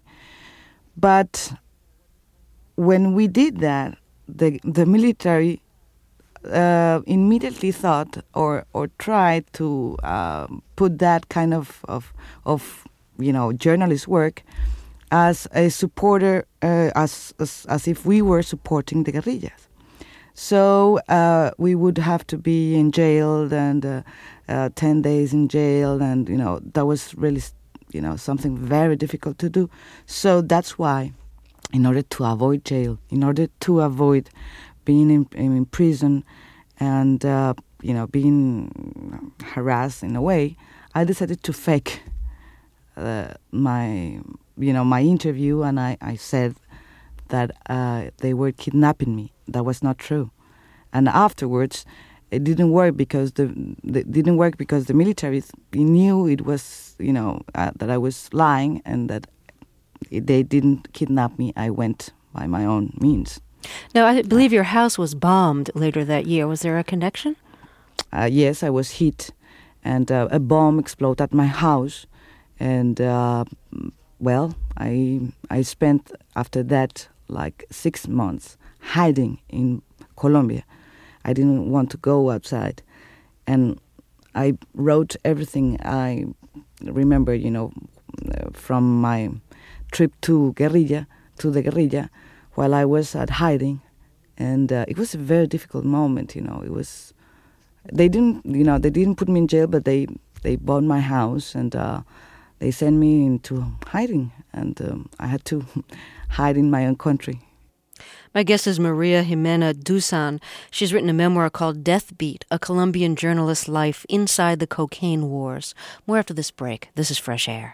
But when we did that, the the military uh, immediately thought or or tried to uh, put that kind of, of of you know journalist work as a supporter, uh, as, as as if we were supporting the guerrillas. So uh, we would have to be in jail and uh, uh, ten days in jail, and you know that was really you know something very difficult to do. So that's why, in order to avoid jail, in order to avoid being in, in prison and uh, you know being harassed in a way, I decided to fake uh, my you know my interview, and I, I said that uh, they were kidnapping me. That was not true. And afterwards, it didn't work because the, the didn't work because the military knew it was you know uh, that I was lying and that they didn't kidnap me. I went by my own means. Now, I believe your house was bombed later that year. Was there a connection? Uh, yes, I was hit, and uh, a bomb exploded at my house, and uh, well, I I spent after that like six months hiding in Colombia. I didn't want to go outside, and I wrote everything I remember, you know, from my trip to guerrilla to the guerrilla while I was at hiding, and uh, it was a very difficult moment. You know, it was. They didn't, you know, they didn't put me in jail, but they they bought my house and uh, they sent me into hiding, and um, I had to hide in my own country. My guest is Maria Jimena Dusan. She's written a memoir called Death Beat, A Colombian Journalist's Life Inside the Cocaine Wars. More after this break. This is Fresh Air.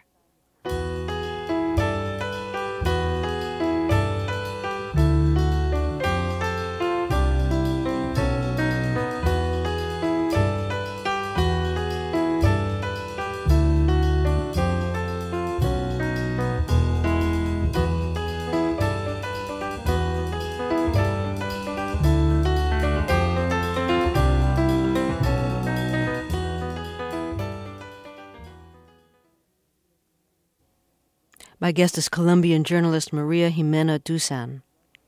My guest is Colombian journalist Maria Jimena Dusan.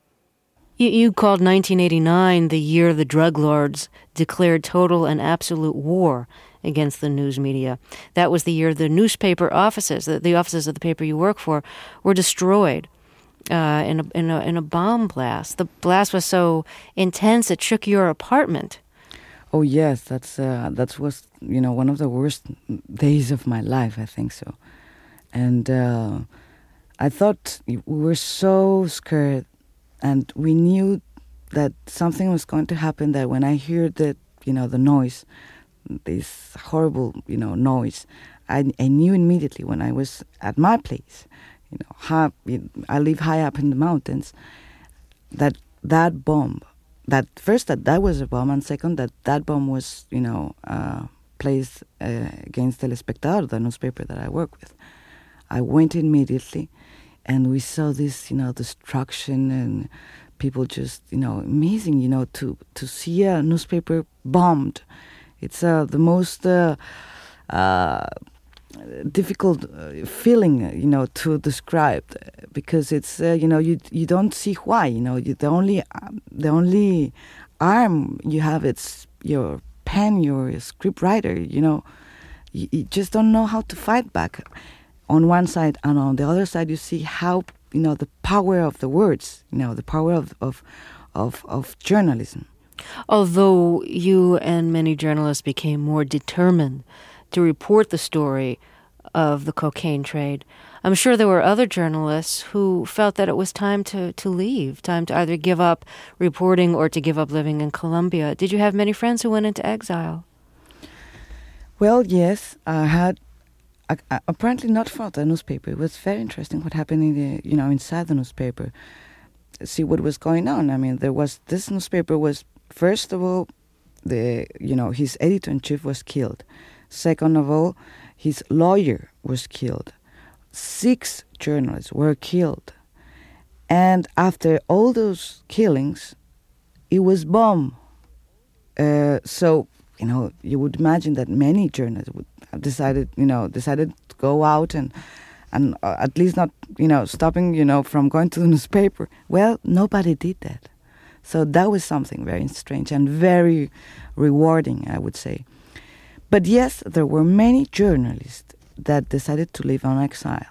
You, you called nineteen eighty-nine the year the drug lords declared total and absolute war against the news media. That was the year the newspaper offices, the, the offices of the paper you work for, were destroyed uh, in, a, in, a, in a bomb blast. The blast was so intense it shook your apartment. Oh yes, that's uh, that was you know one of the worst days of my life. I think so. And uh, I thought we were so scared, and we knew that something was going to happen. That when I heard that, you know, the noise, this horrible, you know, noise, I, I knew immediately when I was at my place. You know, high, I live high up in the mountains. That that bomb, that first that that was a bomb, and second that that bomb was, you know, uh, placed uh, against El Espectador, the newspaper that I work with. I went immediately, and we saw this, you know, destruction and people just, you know, amazing, you know, to, to see a newspaper bombed. It's uh, the most uh, uh, difficult uh, feeling, you know, to describe, because it's, uh, you know, you you don't see why, you know, you, the only um, the only arm you have, it's your pen, your script writer, you know, you, you just don't know how to fight back. On one side, and on the other side, you see how, you know, the power of the words, you know, the power of of of, of journalism. Although you and many journalists became more determined to report the story of the cocaine trade, I'm sure there were other journalists who felt that it was time to, to leave, time to either give up reporting or to give up living in Colombia. Did you have many friends who went into exile? Well, yes, I had. Uh, apparently not from the newspaper. It was very interesting what happened in the, you know, inside the newspaper. see what was going on. I mean, there was this newspaper was first of all, the you know his editor in chief was killed. Second of all, his lawyer was killed. Six journalists were killed, and after all those killings, it was bombed. Uh, so you know you would imagine that many journalists would have decided you know decided to go out and. and uh, at least not, you know, stopping, you know, from going to the newspaper. Well, nobody did that. So that was something very strange and very rewarding, I would say. But yes, there were many journalists that decided to live on exile.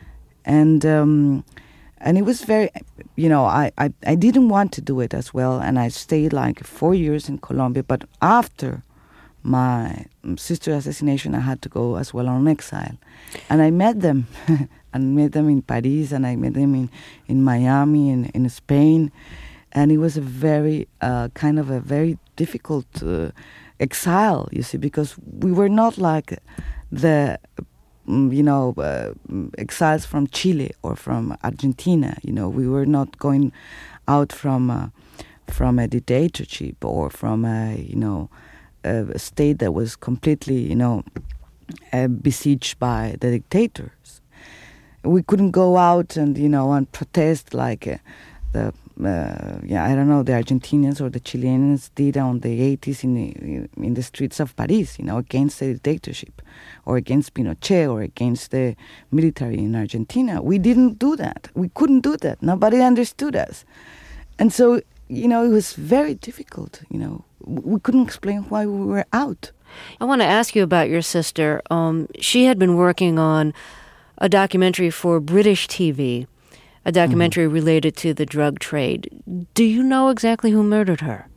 And um, and it was very, you know, I, I, I didn't want to do it as well. And I stayed like four years in Colombia. But after my sister's assassination, I had to go as well on exile. And I met them. I met them in Paris, and I met them in, in Miami, in, in Spain. And it was a very, uh, kind of a very difficult uh, exile, you see, because we were not like the, um, you know, uh, exiles from Chile or from Argentina. You know, we were not going out from, uh, from a dictatorship or from a, you know, a state that was completely, you know, uh, besieged by the dictators. We couldn't go out and, you know, and protest like uh, the, uh, yeah, I don't know, the Argentinians or the Chileans did on the eighties in the, in the streets of Paris, you know, against the dictatorship or against Pinochet or against the military in Argentina. We didn't do that. We couldn't do that. Nobody understood us. And so, you know, it was very difficult, you know. We couldn't explain why we were out. I want to ask you about your sister. Um, she had been working on a documentary for British T V, a documentary mm-hmm. related to the drug trade. Do you know exactly who murdered her?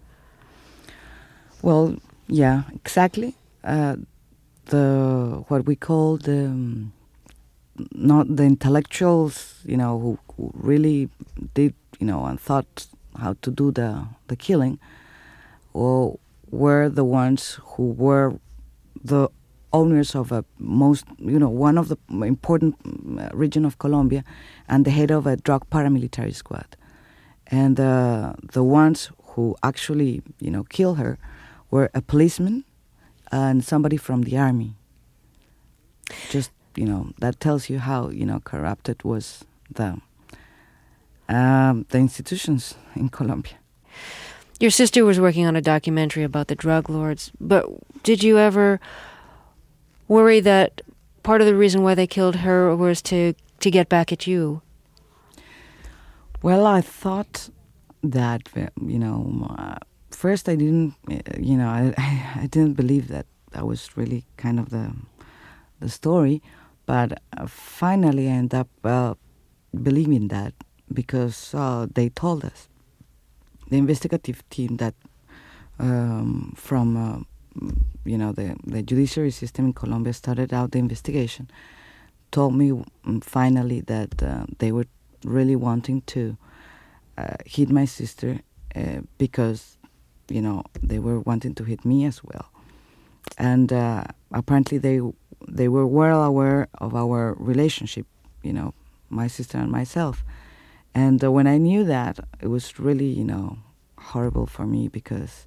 Well, yeah, exactly. Uh, the what we call the um, not the intellectuals, you know, who, who really did, you know, and thought how to do the the killing. Or were the ones who were the owners of a most, you know, one of the important region of Colombia and the head of a drug paramilitary squad. And uh, the ones who actually, you know, killed her were a policeman and somebody from the army. Just, you know, that tells you how, you know, corrupted was the, um, the institutions in Colombia. Your sister was working on a documentary about the drug lords, but did you ever worry that part of the reason why they killed her was to, to get back at you? Well, I thought that, you know, uh, first I didn't, you know, I, I didn't believe that that was really kind of the the story, but uh, finally I ended up uh, believing that because uh, they told us. The investigative team that um, from, uh, you know, the, the judiciary system in Colombia started out the investigation, told me um, finally that uh, they were really wanting to uh, hit my sister uh, because, you know, they were wanting to hit me as well. And uh, apparently they they were well aware of our relationship, you know, my sister and myself. And uh, when I knew that, it was really, you know, horrible for me because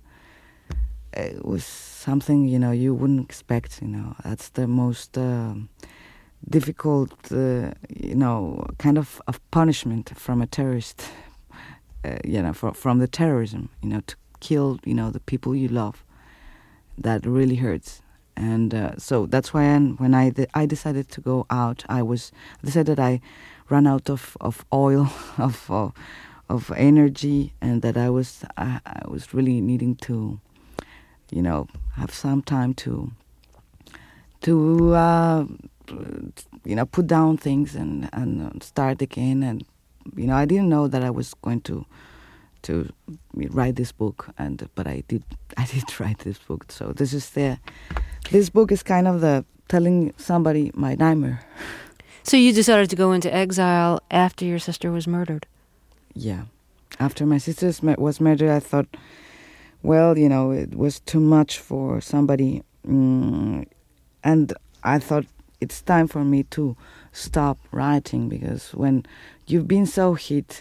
it was something, you know, you wouldn't expect, you know. That's the most uh, difficult, uh, you know, kind of, of punishment from a terrorist, uh, you know, for, from the terrorism, you know, to kill, you know, the people you love. That really hurts. And uh, so that's why I, when I, de- I decided to go out, I was, I decided I ran out of, of oil, of uh, of energy, and that I was I, I was really needing to, you know, have some time to to uh, you know, put down things and and start again. And you know, I didn't know that I was going to to write this book, and but I did I did write this book. So this is the this book is kind of the telling somebody my nightmare. So you decided to go into exile after your sister was murdered? Yeah. After my sister was murdered, I thought, well, you know, it was too much for somebody. Mm, and I thought it's time for me to stop writing because when you've been so hit,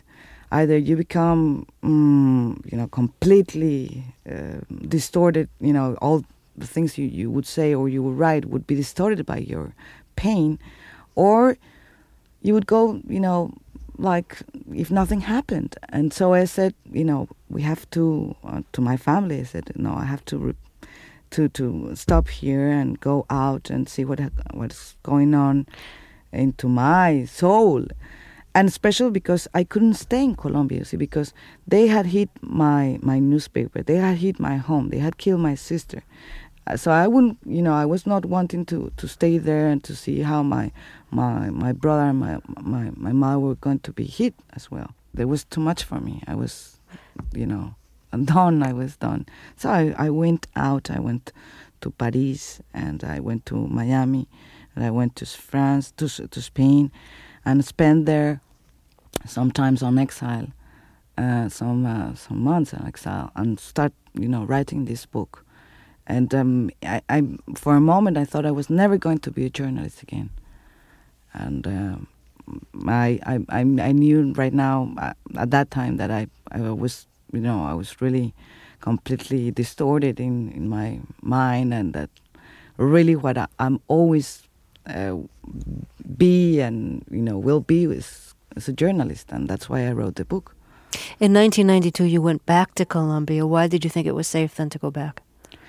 either you become, um, you know, completely uh, distorted, you know, all the things you, you would say or you would write would be distorted by your pain, or you would go, you know, like if nothing happened. And so I said, you know, we have to, uh, to my family, I said, no, I have to re- to to stop here and go out and see what what's going on into my soul. And especially because I couldn't stay in Colombia, see, because they had hit my, my newspaper, they had hit my home, they had killed my sister. Uh, so I wouldn't, you know, I was not wanting to, to stay there and to see how my my my brother and my, my, my mother were going to be hit as well. There was too much for me. I was, you know, done, I was done. So I, I went out, I went to Paris, and I went to Miami, and I went to France, to to Spain, and spent there sometimes on exile, uh, some uh, some months on exile, and start, you know, writing this book. And um, I, I, for a moment, I thought I was never going to be a journalist again. And um, I, I, I, I knew right now, uh, at that time, that I, I was, you know, I was really completely distorted in, in my mind, and that really what I, I'm always uh, be and, you know, will be is, is a journalist, and that's why I wrote the book. In nineteen ninety-two, you went back to Colombia. Why did you think it was safe then to go back?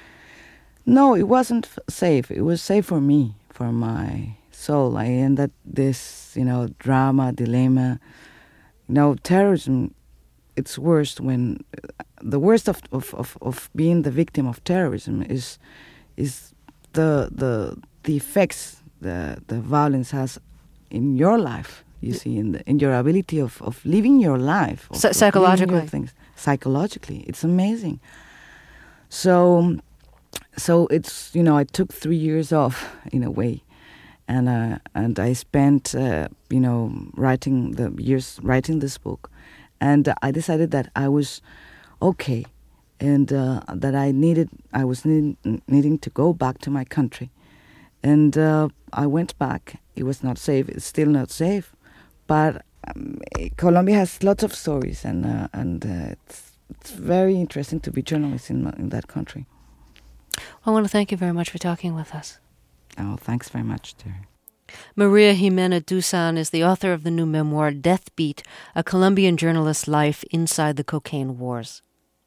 No, it wasn't f- safe. It was safe for me, for my soul. I ended this, you know, drama, dilemma. You know, terrorism, it's worst when, the worst of, of, of, of being the victim of terrorism is is the the the effects the the violence has in your life. You see, in the, in your ability of, of living your life, of, so, psychologically, of things psychologically, it's amazing. So, so it's, you know, I took three years off in a way, and uh, and I spent uh, you know writing the years writing this book, and I decided that I was okay, and uh, that I needed I was need, needing to go back to my country, and uh, I went back. It was not safe. It's still not safe. But um, Colombia has lots of stories, and uh, and uh, it's it's very interesting to be journalist in in that country. I want to thank you very much for talking with us. Oh, thanks very much, Terry. Maria Jimena Dusan is the author of the new memoir Death Beat, a Colombian journalist's life inside the cocaine wars.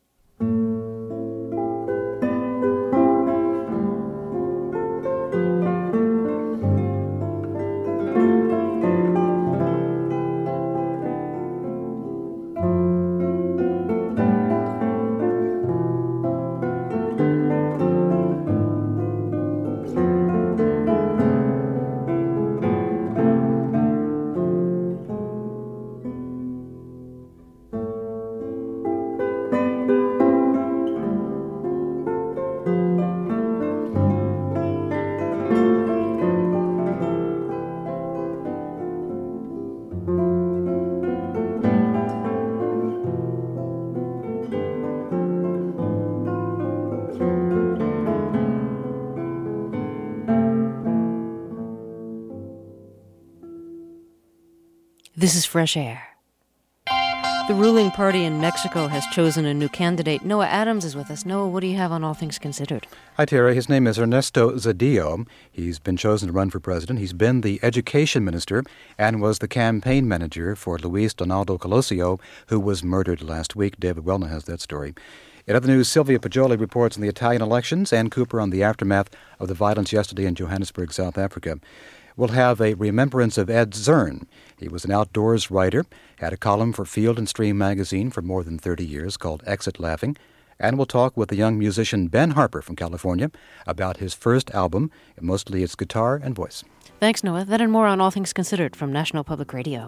This is Fresh Air. The ruling party in Mexico has chosen a new candidate. Noah Adams is with us. Noah, what do you have on All Things Considered? Hi, Terry. His name is Ernesto Zedillo. He's been chosen to run for president. He's been the education minister and was the campaign manager for Luis Donaldo Colosio, who was murdered last week. David Wellner has that story. In other news, Sylvia Pajoli reports on the Italian elections, and Cooper on the aftermath of the violence yesterday in Johannesburg, South Africa. We'll have a remembrance of Ed Zern. He was an outdoors writer, had a column for Field and Stream magazine for more than thirty years called Exit Laughing. And we'll talk with the young musician Ben Harper from California about his first album, mostly its guitar and voice. Thanks, Noah. That and more on All Things Considered from National Public Radio.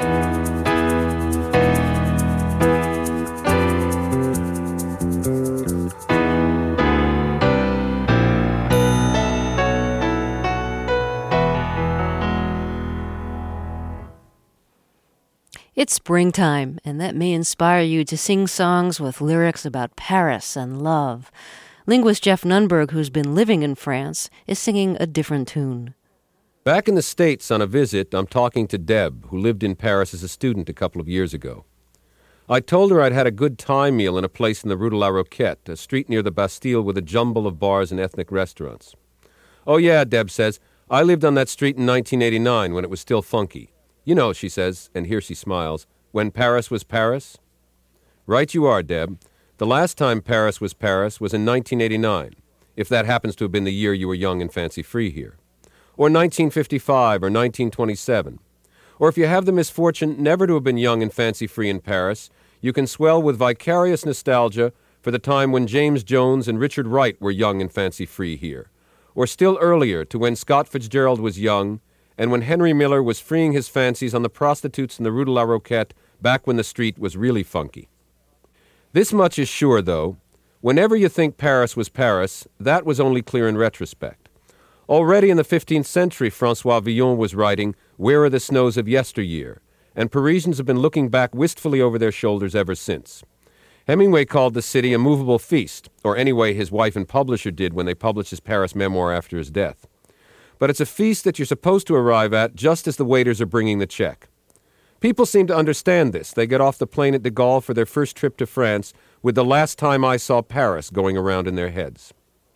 It's springtime, and that may inspire you to sing songs with lyrics about Paris and love. Linguist Jeff Nunberg, who's been living in France, is singing a different tune. Back in the States on a visit, I'm talking to Deb, who lived in Paris as a student a couple of years ago. I told her I'd had a good Thai meal in a place in the Rue de la Roquette, a street near the Bastille with a jumble of bars and ethnic restaurants. Oh yeah, Deb says, I lived on that street in nineteen eighty-nine when it was still funky. You know, she says, and here she smiles, when Paris was Paris. Right you are, Deb. The last time Paris was Paris was in nineteen eighty-nine, if that happens to have been the year you were young and fancy-free here. Or nineteen fifty-five or nineteen twenty-seven. Or if you have the misfortune never to have been young and fancy-free in Paris, you can swell with vicarious nostalgia for the time when James Jones and Richard Wright were young and fancy-free here. Or still earlier, to when Scott Fitzgerald was young, and when Henry Miller was freeing his fancies on the prostitutes in the Rue de la Roquette back when the street was really funky. This much is sure, though. Whenever you think Paris was Paris, that was only clear in retrospect. Already in the fifteenth century, François Villon was writing, Where are the snows of yesteryear? And Parisians have been looking back wistfully over their shoulders ever since. Hemingway called the city a movable feast, or anyway his wife and publisher did when they published his Paris memoir after his death. But it's a feast that you're supposed to arrive at just as the waiters are bringing the check. People seem to understand this. They get off the plane at de Gaulle for their first trip to France with the last time I saw Paris going around in their heads.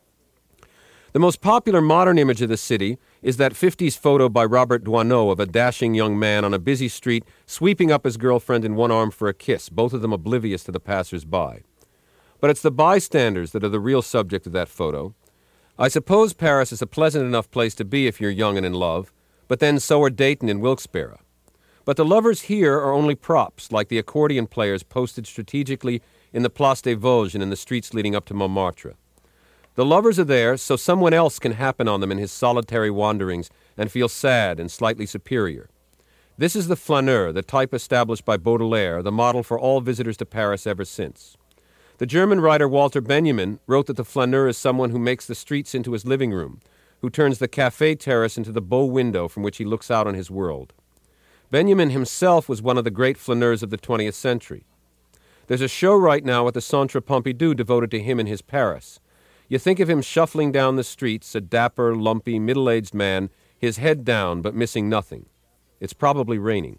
The most popular modern image of the city is that fifties photo by Robert Doisneau of a dashing young man on a busy street sweeping up his girlfriend in one arm for a kiss, both of them oblivious to the passers-by. But it's the bystanders that are the real subject of that photo. I suppose Paris is a pleasant enough place to be if you're young and in love, but then so are Dayton and Wilkes-Barre. But the lovers here are only props, like the accordion players posted strategically in the Place des Vosges and in the streets leading up to Montmartre. The lovers are there so someone else can happen on them in his solitary wanderings and feel sad and slightly superior. This is the flaneur, the type established by Baudelaire, the model for all visitors to Paris ever since. The German writer Walter Benjamin wrote that the flaneur is someone who makes the streets into his living room, who turns the café terrace into the bow window from which he looks out on his world. Benjamin himself was one of the great flaneurs of the twentieth century. There's a show right now at the Centre Pompidou devoted to him and his Paris. You think of him shuffling down the streets, a dapper, lumpy, middle-aged man, his head down but missing nothing. It's probably raining.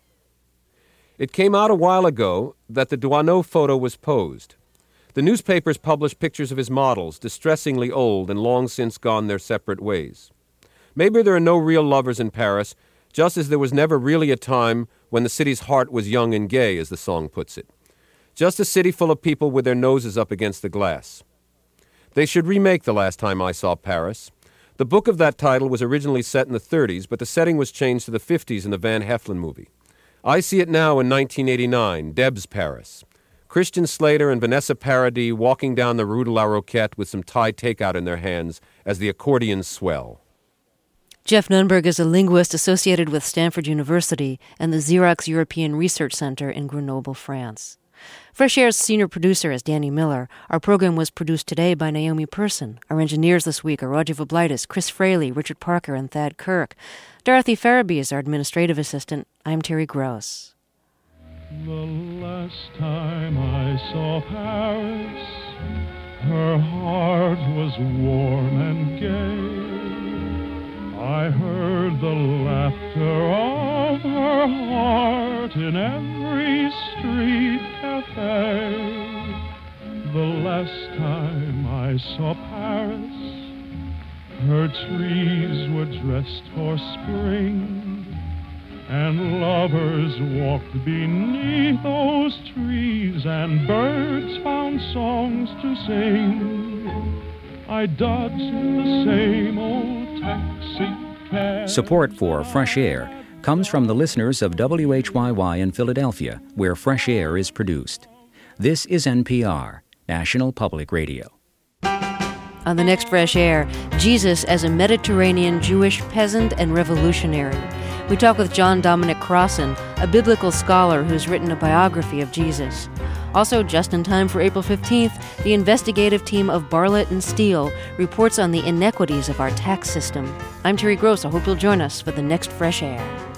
It came out a while ago that the Doisneau photo was posed. The newspapers published pictures of his models, distressingly old and long since gone their separate ways. Maybe there are no real lovers in Paris, just as there was never really a time when the city's heart was young and gay, as the song puts it. Just a city full of people with their noses up against the glass. They should remake The Last Time I Saw Paris. The book of that title was originally set in the thirties, but the setting was changed to the fifties in the Van Heflin movie. I see it now in nineteen eighty-nine, Deb's Paris. Christian Slater and Vanessa Paradis walking down the Rue de la Roquette with some Thai takeout in their hands as the accordions swell. Jeff Nunberg is a linguist associated with Stanford University and the Xerox European Research Center in Grenoble, France. Fresh Air's senior producer is Danny Miller. Our program was produced today by Naomi Person. Our engineers this week are Roger Voblitis, Chris Fraley, Richard Parker, and Thad Kirk. Dorothy Farabee is our administrative assistant. I'm Terry Gross. The last time I saw Paris, her heart was warm and gay. I heard the laughter of her heart in every street cafe. The last time I saw Paris, her trees were dressed for spring, and lovers walked beneath those trees, and birds found songs to sing. I dodged the same old taxi cab. Support for Fresh Air comes from the listeners of W H Y Y in Philadelphia, where Fresh Air is produced. This is N P R, National Public Radio. On the next Fresh Air, Jesus as a Mediterranean Jewish peasant and revolutionary. We talk with John Dominic Crossan, a biblical scholar who's written a biography of Jesus. Also, just in time for April fifteenth, the investigative team of Bartlett and Steele reports on the inequities of our tax system. I'm Terry Gross. I hope you'll join us for the next Fresh Air.